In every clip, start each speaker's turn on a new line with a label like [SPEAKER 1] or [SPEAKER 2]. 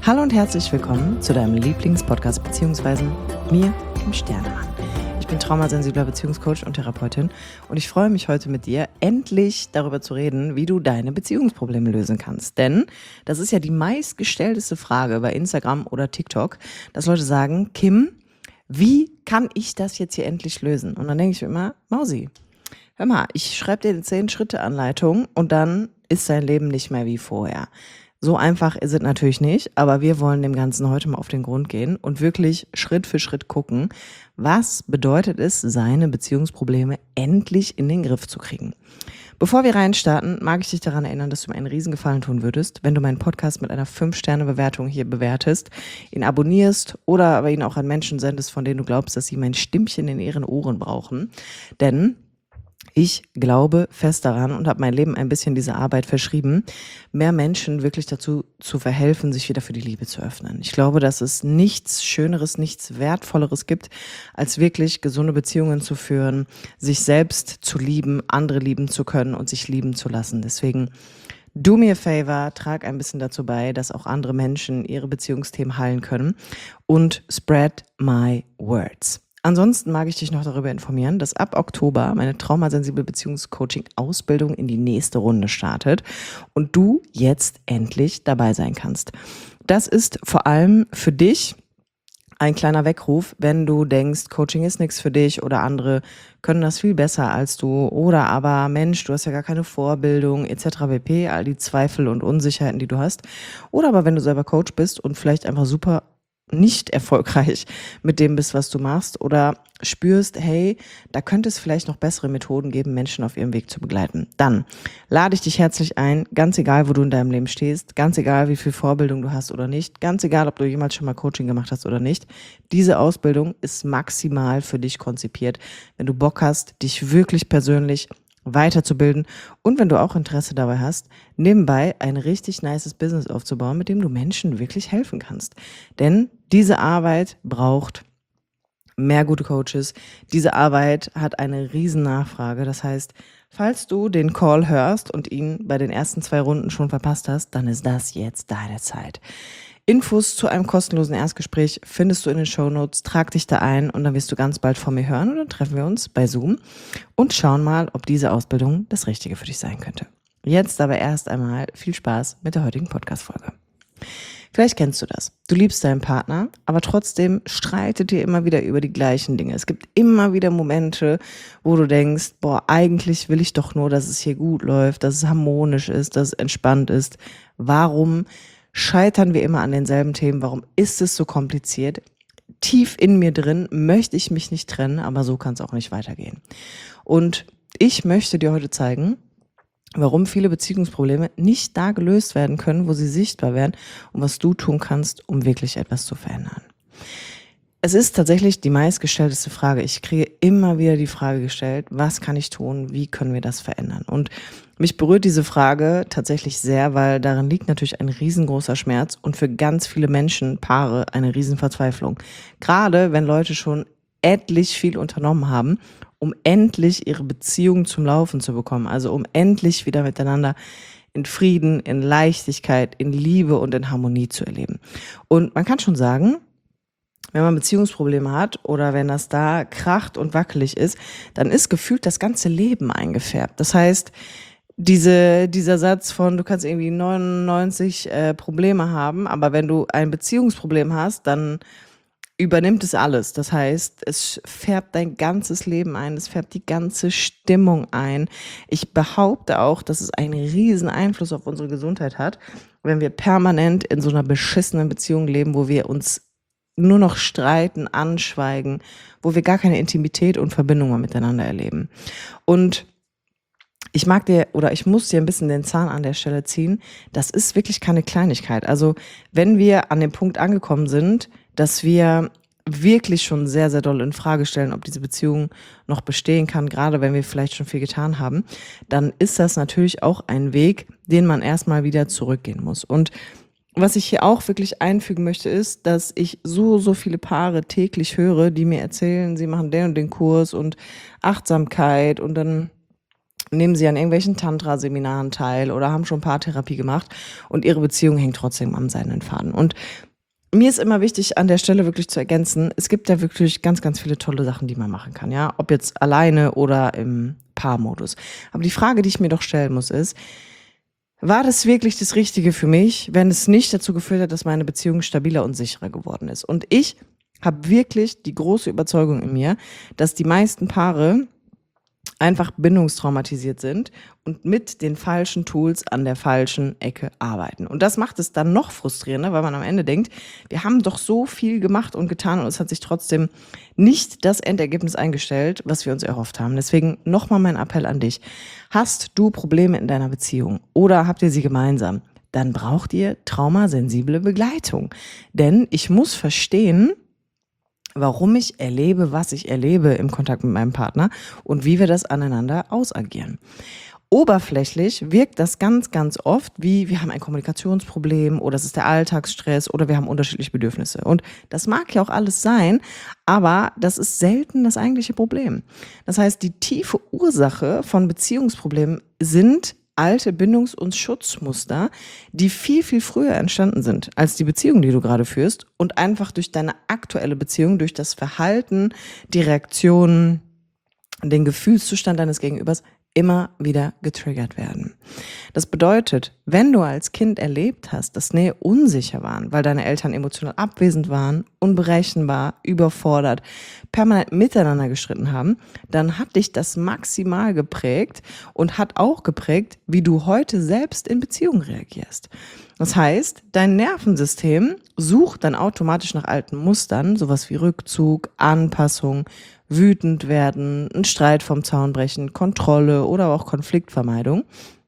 [SPEAKER 1] Hallo und herzlich willkommen zu deinem Lieblingspodcast beziehungsweise mir, dem Sternemann. Ich bin traumasensibler Beziehungscoach und Therapeutin und ich freue mich heute mit dir, endlich darüber zu reden, wie du deine Beziehungsprobleme lösen kannst. Denn das ist ja die meistgestellteste Frage bei Instagram oder TikTok, dass Leute sagen, Kim, wie kann ich das jetzt hier endlich lösen? Und dann denke ich mir immer, Mausi, hör mal, ich schreibe dir eine 10-Schritte-Anleitung und dann ist dein Leben nicht mehr wie vorher. So einfach ist es natürlich nicht, aber wir wollen dem Ganzen heute mal auf den Grund gehen und wirklich Schritt für Schritt gucken, was bedeutet es, seine Beziehungsprobleme endlich in den Griff zu kriegen. Bevor wir reinstarten, mag ich dich daran erinnern, dass du mir einen Riesengefallen tun würdest, wenn du meinen Podcast mit einer 5-Sterne-Bewertung hier bewertest, ihn abonnierst oder aber ihn auch an Menschen sendest, von denen du glaubst, dass sie mein Stimmchen in ihren Ohren brauchen. Denn ich glaube fest daran und habe mein Leben ein bisschen dieser Arbeit verschrieben, mehr Menschen wirklich dazu zu verhelfen, sich wieder für die Liebe zu öffnen. Ich glaube, dass es nichts Schöneres, nichts Wertvolleres gibt, als wirklich gesunde Beziehungen zu führen, sich selbst zu lieben, andere lieben zu können und sich lieben zu lassen. Deswegen do me a favor, trag ein bisschen dazu bei, dass auch andere Menschen ihre Beziehungsthemen heilen können und spread my words. Ansonsten mag ich dich noch darüber informieren, dass ab Oktober meine traumasensible Beziehungscoaching-Ausbildung in die nächste Runde startet und du jetzt endlich dabei sein kannst. Das ist vor allem für dich ein kleiner Weckruf, wenn du denkst, Coaching ist nichts für dich oder andere können das viel besser als du oder aber Mensch, du hast ja gar keine Vorbildung etc. pp., all die Zweifel und Unsicherheiten, die du hast. Oder aber wenn du selber Coach bist und vielleicht einfach super nicht erfolgreich mit dem bist, was du machst oder spürst, hey, da könnte es vielleicht noch bessere Methoden geben, Menschen auf ihrem Weg zu begleiten. Dann lade ich dich herzlich ein, ganz egal, wo du in deinem Leben stehst, ganz egal, wie viel Vorbildung du hast oder nicht, ganz egal, ob du jemals schon mal Coaching gemacht hast oder nicht. Diese Ausbildung ist maximal für dich konzipiert, wenn du Bock hast, dich wirklich persönlich weiterzubilden und wenn du auch Interesse dabei hast, nebenbei ein richtig nices Business aufzubauen, mit dem du Menschen wirklich helfen kannst. Denn diese Arbeit braucht mehr gute Coaches. Diese Arbeit hat eine riesen Nachfrage. Das heißt, falls du den Call hörst und ihn bei den ersten 2 Runden schon verpasst hast, dann ist das jetzt deine Zeit. Infos zu einem kostenlosen Erstgespräch findest du in den Shownotes. Trag dich da ein und dann wirst du ganz bald von mir hören und dann treffen wir uns bei Zoom und schauen mal, ob diese Ausbildung das Richtige für dich sein könnte. Jetzt aber erst einmal viel Spaß mit der heutigen Podcast-Folge. Vielleicht kennst du das. Du liebst deinen Partner, aber trotzdem streitet ihr immer wieder über die gleichen Dinge. Es gibt immer wieder Momente, wo du denkst, boah, eigentlich will ich doch nur, dass es hier gut läuft, dass es harmonisch ist, dass es entspannt ist. Warum scheitern wir immer an denselben Themen? Warum ist es so kompliziert? Tief in mir drin möchte ich mich nicht trennen, aber so kann es auch nicht weitergehen. Und ich möchte dir heute zeigen, warum viele Beziehungsprobleme nicht da gelöst werden können, wo sie sichtbar werden und was du tun kannst, um wirklich etwas zu verändern. Es ist tatsächlich die meistgestellteste Frage. Ich kriege immer wieder die Frage gestellt, was kann ich tun, wie können wir das verändern? Und mich berührt diese Frage tatsächlich sehr, weil darin liegt natürlich ein riesengroßer Schmerz und für ganz viele Menschen, Paare, eine Riesenverzweiflung. Gerade wenn Leute schon etlich viel unternommen haben, um endlich ihre Beziehung zum Laufen zu bekommen, also um endlich wieder miteinander in Frieden, in Leichtigkeit, in Liebe und in Harmonie zu erleben. Und man kann schon sagen, wenn man Beziehungsprobleme hat oder wenn das da kracht und wackelig ist, dann ist gefühlt das ganze Leben eingefärbt. Das heißt, dieser Satz von, du kannst irgendwie 99 Probleme haben, aber wenn du ein Beziehungsproblem hast, dann übernimmt es alles. Das heißt, es färbt dein ganzes Leben ein, es färbt die ganze Stimmung ein. Ich behaupte auch, dass es einen riesen Einfluss auf unsere Gesundheit hat, wenn wir permanent in so einer beschissenen Beziehung leben, wo wir uns nur noch streiten, anschweigen, wo wir gar keine Intimität und Verbindung mehr miteinander erleben. Und ich muss dir ein bisschen den Zahn an der Stelle ziehen. Das ist wirklich keine Kleinigkeit. Also wenn wir an dem Punkt angekommen sind, dass wir wirklich schon sehr, sehr doll in Frage stellen, ob diese Beziehung noch bestehen kann, gerade wenn wir vielleicht schon viel getan haben, dann ist das natürlich auch ein Weg, den man erstmal wieder zurückgehen muss. Und was ich hier auch wirklich einfügen möchte, ist, dass ich so viele Paare täglich höre, die mir erzählen, sie machen den und den Kurs und Achtsamkeit und dann nehmen sie an irgendwelchen Tantra-Seminaren teil oder haben schon Paartherapie gemacht und ihre Beziehung hängt trotzdem am seidenen Faden. Und mir ist immer wichtig, an der Stelle wirklich zu ergänzen, es gibt ja wirklich ganz, ganz viele tolle Sachen, die man machen kann, ja, ob jetzt alleine oder im Paarmodus. Aber die Frage, die ich mir doch stellen muss, ist, war das wirklich das Richtige für mich, wenn es nicht dazu geführt hat, dass meine Beziehung stabiler und sicherer geworden ist? Und ich habe wirklich die große Überzeugung in mir, dass die meisten Paare einfach bindungstraumatisiert sind und mit den falschen Tools an der falschen Ecke arbeiten. Und das macht es dann noch frustrierender, weil man am Ende denkt, wir haben doch so viel gemacht und getan und es hat sich trotzdem nicht das Endergebnis eingestellt, was wir uns erhofft haben. Deswegen nochmal mein Appell an dich. Hast du Probleme in deiner Beziehung oder habt ihr sie gemeinsam? Dann braucht ihr traumasensible Begleitung. Denn ich muss verstehen, warum ich erlebe, was ich erlebe im Kontakt mit meinem Partner und wie wir das aneinander ausagieren. Oberflächlich wirkt das ganz, ganz oft wie, wir haben ein Kommunikationsproblem oder es ist der Alltagsstress oder wir haben unterschiedliche Bedürfnisse. Und das mag ja auch alles sein, aber das ist selten das eigentliche Problem. Das heißt, die tiefe Ursache von Beziehungsproblemen sind alte Bindungs- und Schutzmuster, die viel, viel früher entstanden sind als die Beziehung, die du gerade führst und einfach durch deine aktuelle Beziehung, durch das Verhalten, die Reaktionen, den Gefühlszustand deines Gegenübers immer wieder getriggert werden. Das bedeutet, wenn du als Kind erlebt hast, dass Nähe unsicher waren, weil deine Eltern emotional abwesend waren, unberechenbar, überfordert, permanent miteinander gestritten haben, dann hat dich das maximal geprägt und hat auch geprägt, wie du heute selbst in Beziehungen reagierst. Das heißt, dein Nervensystem sucht dann automatisch nach alten Mustern, sowas wie Rückzug, Anpassung, wütend werden, einen Streit vom Zaun brechen, Kontrolle oder auch Konfliktvermeidung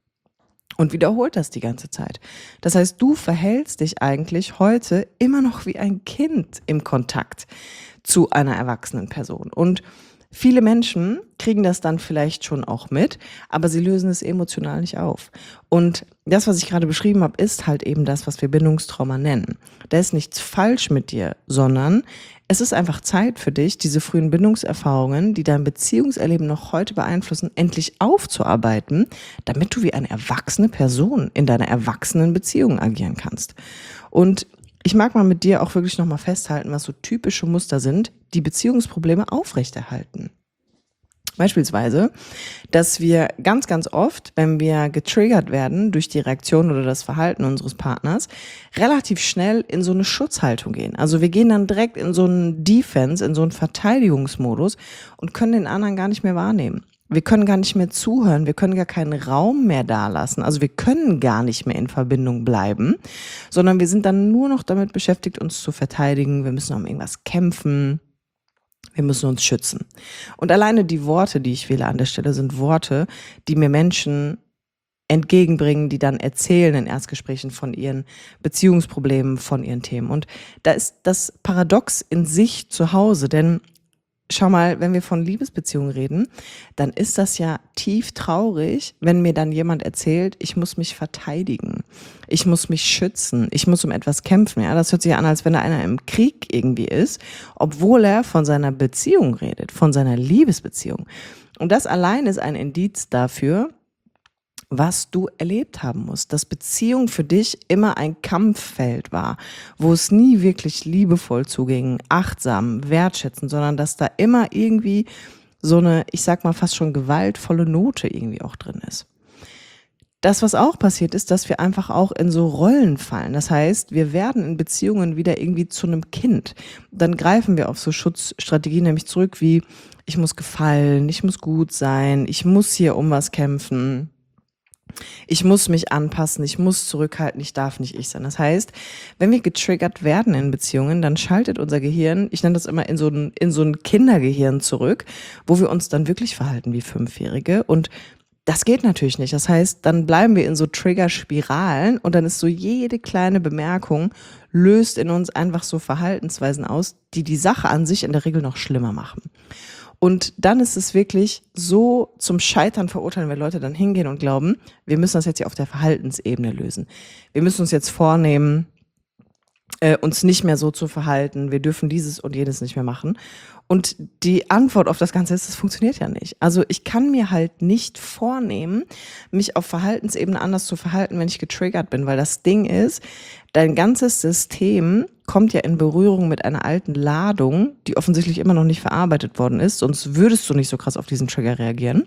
[SPEAKER 1] und wiederholt das die ganze Zeit. Das heißt, du verhältst dich eigentlich heute immer noch wie ein Kind im Kontakt zu einer erwachsenen Person. Und viele Menschen kriegen das dann vielleicht schon auch mit, aber sie lösen es emotional nicht auf. Und das, was ich gerade beschrieben habe, ist halt eben das, was wir Bindungstrauma nennen. Da ist nichts falsch mit dir, sondern es ist einfach Zeit für dich, diese frühen Bindungserfahrungen, die dein Beziehungserleben noch heute beeinflussen, endlich aufzuarbeiten, damit du wie eine erwachsene Person in deiner erwachsenen Beziehung agieren kannst. Und ich mag mal mit dir auch wirklich nochmal festhalten, was so typische Muster sind, die Beziehungsprobleme aufrechterhalten. Beispielsweise, dass wir ganz, ganz oft, wenn wir getriggert werden durch die Reaktion oder das Verhalten unseres Partners, relativ schnell in so eine Schutzhaltung gehen. Also wir gehen dann direkt in so einen Defense, in so einen Verteidigungsmodus und können den anderen gar nicht mehr wahrnehmen. Wir können gar nicht mehr zuhören, wir können gar keinen Raum mehr dalassen. Also wir können gar nicht mehr in Verbindung bleiben, sondern wir sind dann nur noch damit beschäftigt, uns zu verteidigen. Wir müssen um irgendwas kämpfen. Wir müssen uns schützen. Und alleine die Worte, die ich wähle an der Stelle, sind Worte, die mir Menschen entgegenbringen, die dann erzählen in Erstgesprächen von ihren Beziehungsproblemen, von ihren Themen. Und da ist das Paradox in sich zu Hause, denn schau mal, wenn wir von Liebesbeziehungen reden, dann ist das ja tief traurig, wenn mir dann jemand erzählt, ich muss mich verteidigen, ich muss mich schützen, ich muss um etwas kämpfen. Ja, das hört sich an, als wenn da einer im Krieg irgendwie ist, obwohl er von seiner Beziehung redet, von seiner Liebesbeziehung. Und das allein ist ein Indiz dafür, was du erlebt haben musst, dass Beziehung für dich immer ein Kampffeld war, wo es nie wirklich liebevoll zuging, achtsam, wertschätzend, sondern dass da immer irgendwie so eine, ich sag mal fast schon gewaltvolle Note irgendwie auch drin ist. Das, was auch passiert, ist, dass wir einfach auch in so Rollen fallen. Das heißt, wir werden in Beziehungen wieder irgendwie zu einem Kind. Dann greifen wir auf so Schutzstrategien nämlich zurück wie, ich muss gefallen, ich muss gut sein, ich muss hier um was kämpfen. Ich muss mich anpassen, ich muss zurückhalten, ich darf nicht ich sein. Das heißt, wenn wir getriggert werden in Beziehungen, dann schaltet unser Gehirn, ich nenne das immer in so ein Kindergehirn zurück, wo wir uns dann wirklich verhalten wie Fünfjährige. Und das geht natürlich nicht. Das heißt, dann bleiben wir in so Triggerspiralen und dann ist so jede kleine Bemerkung löst in uns einfach so Verhaltensweisen aus, die die Sache an sich in der Regel noch schlimmer machen. Und dann ist es wirklich so zum Scheitern verurteilen, wenn Leute dann hingehen und glauben, wir müssen das jetzt hier auf der Verhaltensebene lösen. Wir müssen uns jetzt vornehmen, uns nicht mehr so zu verhalten, wir dürfen dieses und jenes nicht mehr machen. Und die Antwort auf das Ganze ist, das funktioniert ja nicht. Also ich kann mir halt nicht vornehmen, mich auf Verhaltensebene anders zu verhalten, wenn ich getriggert bin, weil das Ding ist, dein ganzes System kommt ja in Berührung mit einer alten Ladung, die offensichtlich immer noch nicht verarbeitet worden ist, sonst würdest du nicht so krass auf diesen Trigger reagieren.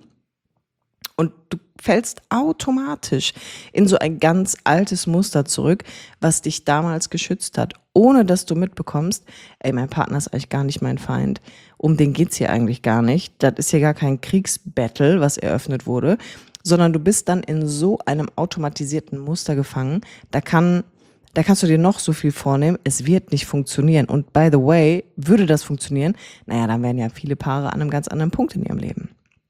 [SPEAKER 1] Und du fällst automatisch in so ein ganz altes Muster zurück, was dich damals geschützt hat, ohne dass du mitbekommst, ey, mein Partner ist eigentlich gar nicht mein Feind. Um den geht's hier eigentlich gar nicht. Das ist hier gar kein Kriegsbattle, was eröffnet wurde, sondern du bist dann in so einem automatisierten Muster gefangen. Da kannst du dir noch so viel vornehmen, es wird nicht funktionieren. Und by the way, würde das funktionieren, naja, dann wären ja viele Paare an einem ganz anderen Punkt in ihrem Leben.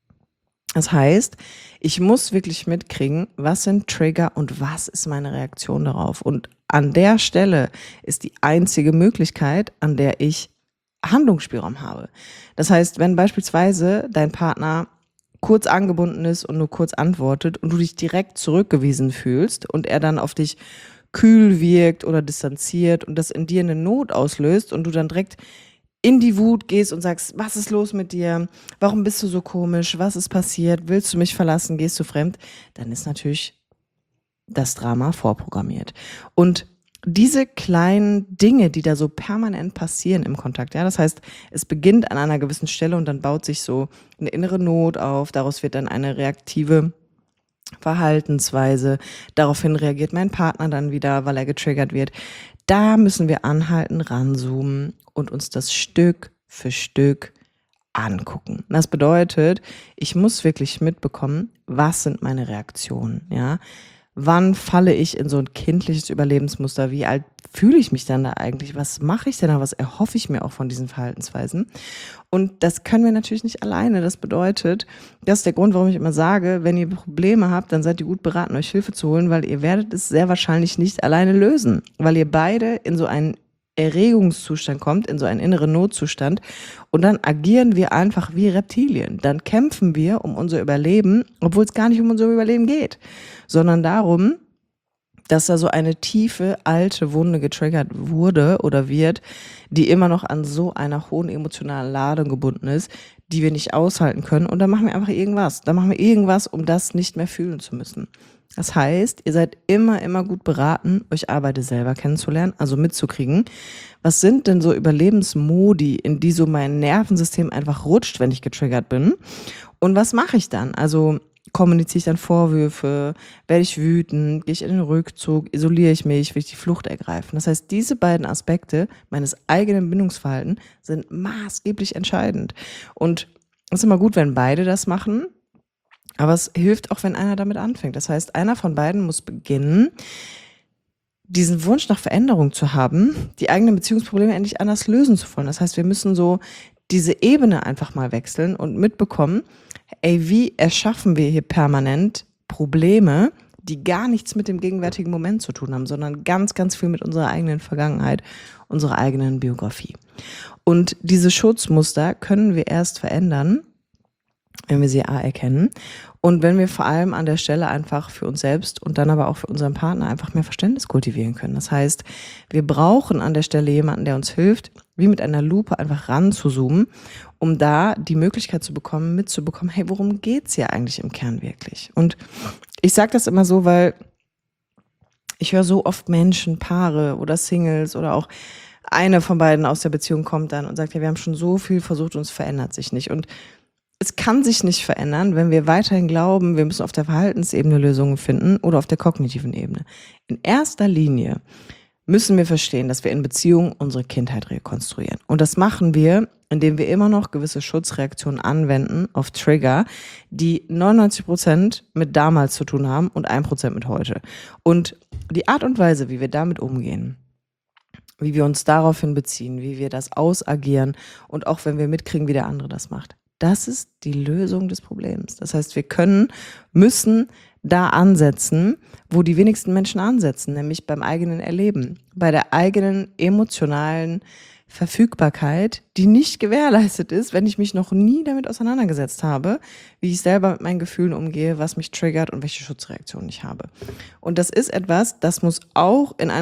[SPEAKER 1] Das heißt, ich muss wirklich mitkriegen, was sind Trigger und was ist meine Reaktion darauf. Und an der Stelle ist die einzige Möglichkeit, an der ich Handlungsspielraum habe. Das heißt, wenn beispielsweise dein Partner kurz angebunden ist und nur kurz antwortet und du dich direkt zurückgewiesen fühlst und er dann auf dich kühl wirkt oder distanziert und das in dir eine Not auslöst und du dann direkt in die Wut gehst und sagst, was ist los mit dir? Warum bist du so komisch? Was ist passiert? Willst du mich verlassen? Gehst du fremd? Dann ist natürlich das Drama vorprogrammiert. Und diese kleinen Dinge, die da so permanent passieren im Kontakt, ja, das heißt, es beginnt an einer gewissen Stelle und dann baut sich so eine innere Not auf, daraus wird dann eine reaktive Verhaltensweise, daraufhin reagiert mein Partner dann wieder, weil er getriggert wird. Da müssen wir anhalten, ranzoomen und uns das Stück für Stück angucken. Das bedeutet, ich muss wirklich mitbekommen, was sind meine Reaktionen, ja? Wann falle ich in so ein kindliches Überlebensmuster? Wie alt fühle ich mich dann da eigentlich? Was mache ich denn da? Was erhoffe ich mir auch von diesen Verhaltensweisen? Und das können wir natürlich nicht alleine. Das bedeutet, das ist der Grund, warum ich immer sage, wenn ihr Probleme habt, dann seid ihr gut beraten, euch Hilfe zu holen, weil ihr werdet es sehr wahrscheinlich nicht alleine lösen, weil ihr beide in so einen Erregungszustand kommt, in so einen inneren Notzustand und dann agieren wir einfach wie Reptilien. Dann kämpfen wir um unser Überleben, obwohl es gar nicht um unser Überleben geht, sondern darum, dass da so eine tiefe, alte Wunde getriggert wurde oder wird, die immer noch an so einer hohen emotionalen Ladung gebunden ist, die wir nicht aushalten können. Und dann machen wir einfach irgendwas. Dann machen wir irgendwas, um das nicht mehr fühlen zu müssen. Das heißt, ihr seid immer gut beraten, euch Arbeit selber kennenzulernen, also mitzukriegen. Was sind denn so Überlebensmodi, in die so mein Nervensystem einfach rutscht, wenn ich getriggert bin? Und was mache ich dann? Also kommuniziere ich dann Vorwürfe, werde ich wütend, gehe ich in den Rückzug, isoliere ich mich, will ich die Flucht ergreifen. Das heißt, diese beiden Aspekte meines eigenen Bindungsverhaltens sind maßgeblich entscheidend. Und es ist immer gut, wenn beide das machen, aber es hilft auch, wenn einer damit anfängt. Das heißt, einer von beiden muss beginnen, diesen Wunsch nach Veränderung zu haben, die eigenen Beziehungsprobleme endlich anders lösen zu wollen. Das heißt, wir müssen so diese Ebene einfach mal wechseln und mitbekommen, ey, wie erschaffen wir hier permanent Probleme, die gar nichts mit dem gegenwärtigen Moment zu tun haben, sondern ganz viel mit unserer eigenen Vergangenheit, unserer eigenen Biografie. Und diese Schutzmuster können wir erst verändern, wenn wir sie erkennen und wenn wir vor allem an der Stelle einfach für uns selbst und dann aber auch für unseren Partner einfach mehr Verständnis kultivieren können. Das heißt, wir brauchen an der Stelle jemanden, der uns hilft, wie mit einer Lupe einfach ranzuzoomen, um da die Möglichkeit zu bekommen, mitzubekommen, hey, worum geht's hier eigentlich im Kern wirklich? Und ich sage das immer so, weil ich höre so oft Menschen, Paare oder Singles oder auch eine von beiden aus der Beziehung kommt dann und sagt, ja, wir haben schon so viel versucht und es verändert sich nicht. Und es kann sich nicht verändern, wenn wir weiterhin glauben, wir müssen auf der Verhaltensebene Lösungen finden oder auf der kognitiven Ebene. In erster Linie müssen wir verstehen, dass wir in Beziehungen unsere Kindheit rekonstruieren. Und das machen wir, indem wir immer noch gewisse Schutzreaktionen anwenden auf Trigger, die 99% mit damals zu tun haben und 1% mit heute. Und die Art und Weise, wie wir damit umgehen, wie wir uns daraufhin beziehen, wie wir das ausagieren und auch wenn wir mitkriegen, wie der andere das macht, das ist die Lösung des Problems. Das heißt, wir müssen da ansetzen, wo die wenigsten Menschen ansetzen, nämlich beim eigenen Erleben, bei der eigenen emotionalen Verfügbarkeit, die nicht gewährleistet ist, wenn ich mich noch nie damit auseinandergesetzt habe, wie ich selber mit meinen Gefühlen umgehe, was mich triggert und welche Schutzreaktionen ich habe. Und das ist etwas, das muss auch in einem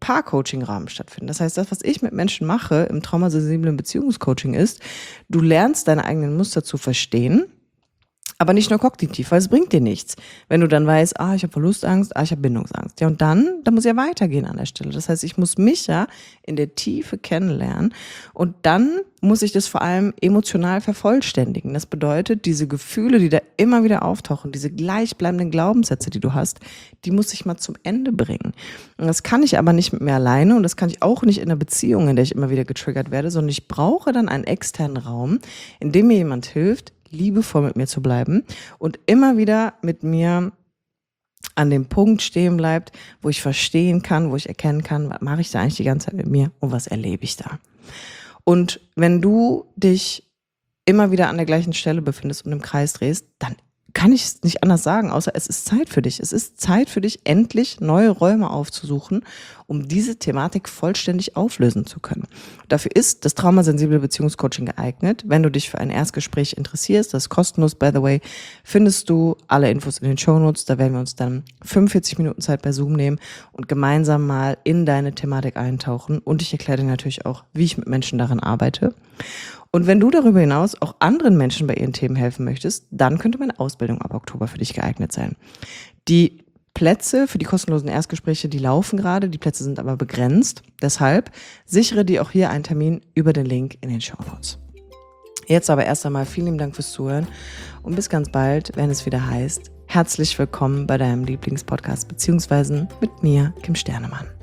[SPEAKER 1] Paar-Coaching-Rahmen stattfinden. Das heißt, das, was ich mit Menschen mache im traumasensiblen Beziehungscoaching ist, du lernst deine eigenen Muster zu verstehen, aber nicht nur kognitiv, weil es bringt dir nichts. Wenn du dann weißt, ich habe Verlustangst, ich habe Bindungsangst. Ja, und dann muss ja weitergehen an der Stelle. Das heißt, ich muss mich ja in der Tiefe kennenlernen und dann muss ich das vor allem emotional vervollständigen. Das bedeutet, diese Gefühle, die da immer wieder auftauchen, diese gleichbleibenden Glaubenssätze, die du hast, die muss ich mal zum Ende bringen. Und das kann ich aber nicht mit mir alleine und das kann ich auch nicht in einer Beziehung, in der ich immer wieder getriggert werde, sondern ich brauche dann einen externen Raum, in dem mir jemand hilft, liebevoll mit mir zu bleiben und immer wieder mit mir an dem Punkt stehen bleibt, wo ich verstehen kann, wo ich erkennen kann, was mache ich da eigentlich die ganze Zeit mit mir und was erlebe ich da. Und wenn du dich immer wieder an der gleichen Stelle befindest und im Kreis drehst, dann kann ich es nicht anders sagen, außer es ist Zeit für dich. Es ist Zeit für dich, endlich neue Räume aufzusuchen, um diese Thematik vollständig auflösen zu können. Dafür ist das traumasensible Beziehungscoaching geeignet. Wenn du dich für ein Erstgespräch interessierst, das ist kostenlos, by the way, findest du alle Infos in den Shownotes. Da werden wir uns dann 45 Minuten Zeit bei Zoom nehmen und gemeinsam mal in deine Thematik eintauchen. Und ich erkläre dir natürlich auch, wie ich mit Menschen daran arbeite. Und wenn du darüber hinaus auch anderen Menschen bei ihren Themen helfen möchtest, dann könnte meine Ausbildung ab Oktober für dich geeignet sein. Die Plätze für die kostenlosen Erstgespräche, die laufen gerade, die Plätze sind aber begrenzt. Deshalb sichere dir auch hier einen Termin über den Link in den Shownotes. Jetzt aber erst einmal vielen lieben Dank fürs Zuhören und bis ganz bald, wenn es wieder heißt, herzlich willkommen bei deinem Lieblingspodcast, beziehungsweise mit mir, Kim Sternemann.